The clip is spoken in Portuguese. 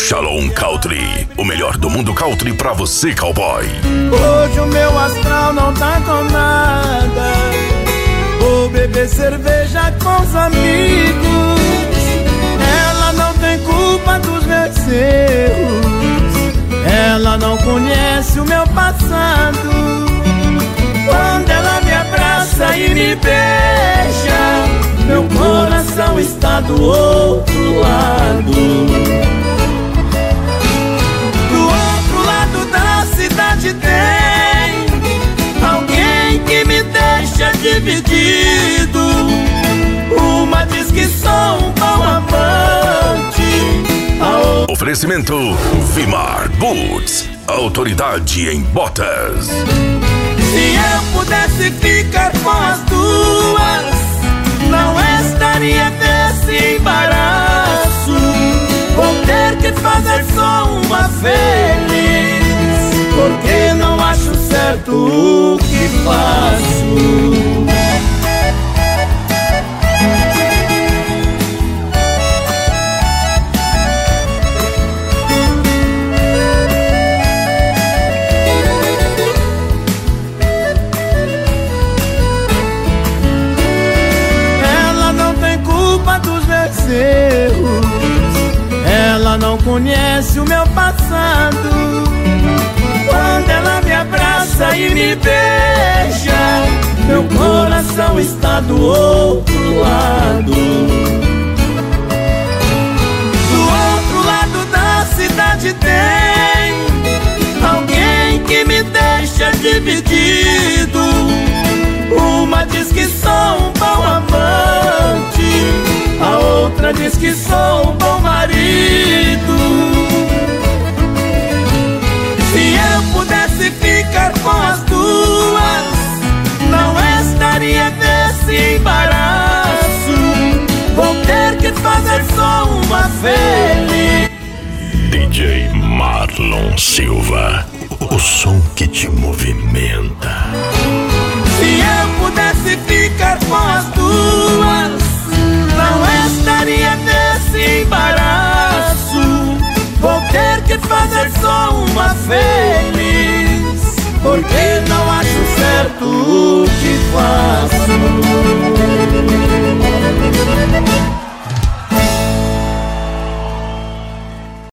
Shalom Country, o melhor do mundo country pra você, cowboy. Hoje o meu astral não tá com nada. Vou beber cerveja com os amigos. Ela não tem culpa dos meus erros. Ela não conhece o meu passado. Quando ela me abraça e me beija, meu coração está do outro lado. Do outro lado da cidade tem alguém que me deixa dividido. Uma diz que sou um bom amante. Oferecimento Vimar Boots, autoridade em botas. Se eu pudesse ficar com as duas, não estaria nesse embaraço. Vou ter que fazer só uma feliz, porque não acho certo o que faço. Ela não conhece o meu passado. Quando ela me abraça e me beija, meu coração está do outro lado. Do outro lado da cidade tem alguém que me deixa dividido. Uma diz que sou um bom amante, a outra diz que sou um bom marido. Se eu pudesse ficar com as duas, não estaria nesse embaraço. Vou ter que fazer só uma feliz. DJ Marlon Silva, o som que te movimenta. Se eu pudesse ficar com as duas, não estaria nesse embaraço. Vou ter que fazer só uma feliz, porque não acho certo o que faz.